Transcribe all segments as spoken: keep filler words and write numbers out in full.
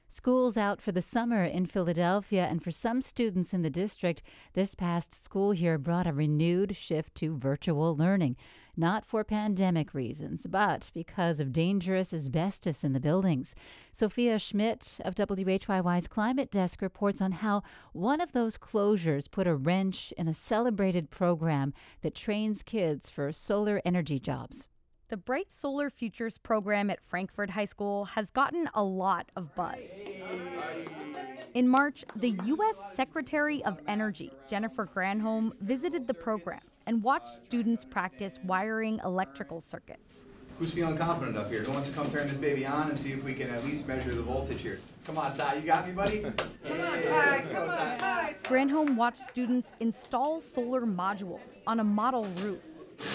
School's out for the summer in Philadelphia, and for some students in the district, this past school year brought a renewed shift to virtual learning. Not for pandemic reasons, but because of dangerous asbestos in the buildings. Sophia Schmidt of W H Y Y's Climate Desk reports on how one of those closures put a wrench in a celebrated program that trains kids for solar energy jobs. The Bright Solar Futures program at Frankford High School has gotten a lot of buzz. In March, the U S Secretary of Energy, Jennifer Granholm, visited the program and watched students practice wiring electrical circuits. Who's feeling confident up here? Who wants to come turn this baby on and see if we can at least measure the voltage here? Come on, Ty, you got me, buddy? Come on, Ty, come on, Ty. Granholm watched students install solar modules on a model roof.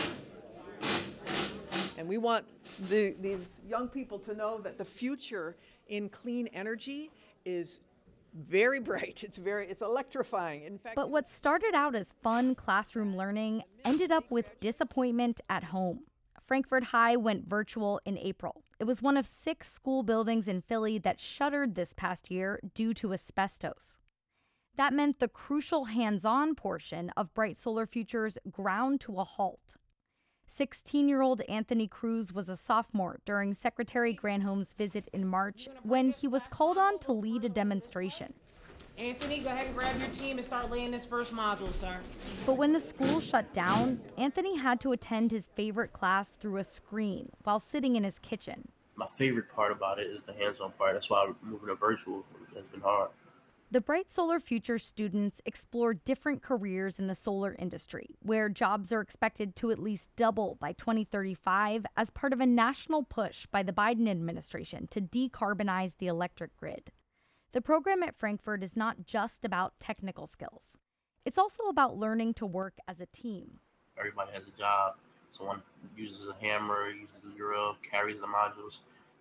And we want the, these young people to know that the future in clean energy is very bright. It's very, it's electrifying. In fact, but what started out as fun classroom learning ended up with disappointment at home. Frankford High went virtual in April. It was one of six school buildings in Philly that shuttered this past year due to asbestos. That meant the crucial hands-on portion of Bright Solar Futures ground to a halt. sixteen-year-old Anthony Cruz was a sophomore during Secretary Granholm's visit in March when he was called on to lead a demonstration. Anthony, go ahead and grab your team and start laying this first module, sir. But when the school shut down, Anthony had to attend his favorite class through a screen while sitting in his kitchen. My favorite part about it is the hands-on part. That's why moving to virtual has been hard. The Bright Solar Future students explore different careers in the solar industry, where jobs are expected to at least double by twenty thirty-five as part of a national push by the Biden administration to decarbonize the electric grid. The program at Frankford is not just about technical skills. It's also about learning to work as a team. Everybody has a job. Someone uses a hammer, uses a drill, carries the modules,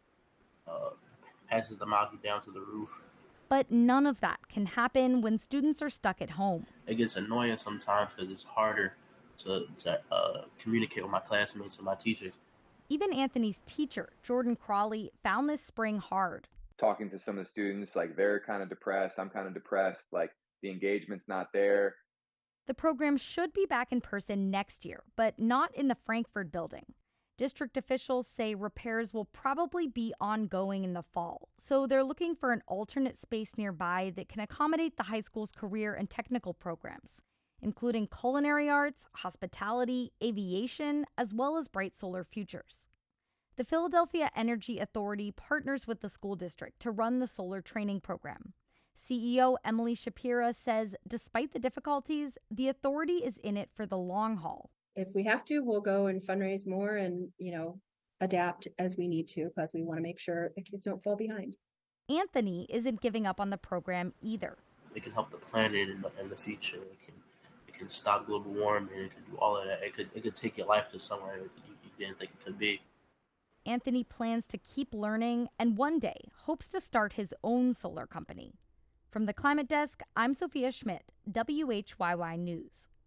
uh, passes the module down to the roof. But none of that can happen when students are stuck at home. It gets annoying sometimes because it's harder to, to uh, communicate with my classmates and my teachers. Even Anthony's teacher, Jordan Crawley, found this spring hard. Talking to some of the students, like they're kind of depressed, I'm kind of depressed, like the engagement's not there. The program should be back in person next year, but not in the Frankford building. District officials say repairs will probably be ongoing in the fall, so they're looking for an alternate space nearby that can accommodate the high school's career and technical programs, including culinary arts, hospitality, aviation, as well as Bright Solar Futures. The Philadelphia Energy Authority partners with the school district to run the solar training program. C E O Emily Shapira says despite the difficulties, the authority is in it for the long haul. If we have to, we'll go and fundraise more and, you know, adapt as we need to because we want to make sure the kids don't fall behind. Anthony isn't giving up on the program either. It can help the planet in the, in the future. It can it can stop global warming. It can do all of that. It could it could take your life to somewhere you, you didn't think it could be. Anthony plans to keep learning and one day hopes to start his own solar company. From the Climate Desk, I'm Sophia Schmidt, W H Y Y News.